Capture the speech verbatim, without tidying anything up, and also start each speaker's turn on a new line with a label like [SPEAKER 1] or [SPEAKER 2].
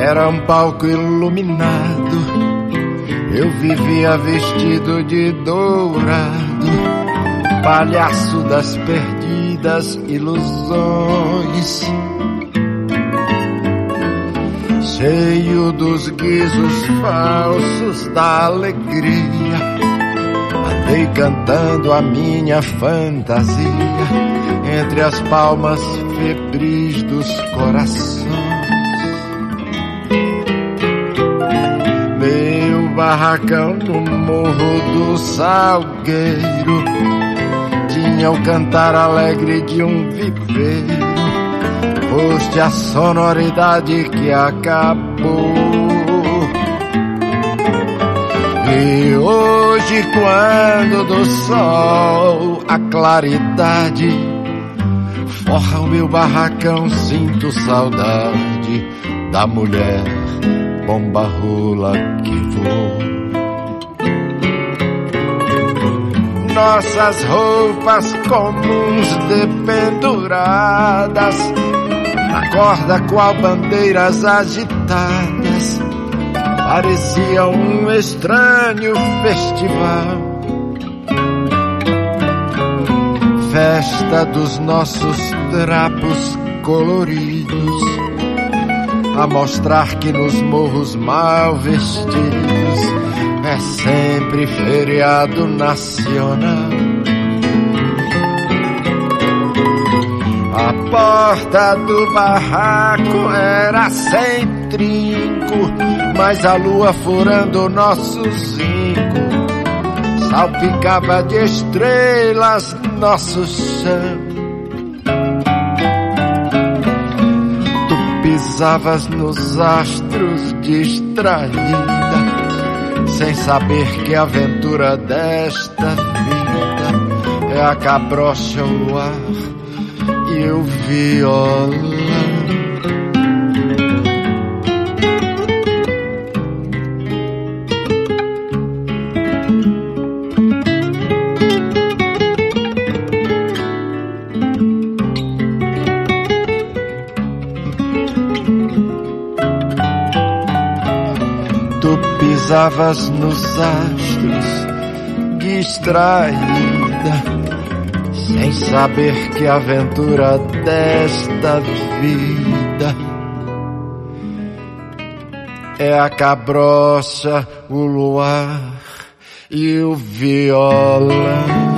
[SPEAKER 1] Era um palco iluminado, eu vivia vestido de dourado, palhaço das perdidas ilusões, cheio dos guizos falsos da alegria. Andei cantando a minha fantasia entre as palmas febris dos corações. Meu barracão no Morro do Salgueiro tinha o cantar alegre de um viveiro. Foste a sonoridade que acabou. E hoje, quando do sol a claridade forra o meu barracão, sinto saudade da mulher bomba rola que voou. Nossas roupas comuns dependuradas na corda qual bandeiras agitadas, parecia um estranho festival. Festa dos nossos trapos coloridos, a mostrar que nos morros mal vestidos é sempre feriado nacional. A porta do barraco era sem trinco, mas a lua furando o nosso zinco salpicava de estrelas nosso chão. Tu pisavas nos astros distraída, sem saber que a aventura desta vida é a cabrocha, o luar e o violão. Tu pisavas nos astros distraída, sem saber que a aventura desta vida é a cabrocha, o luar e o violão.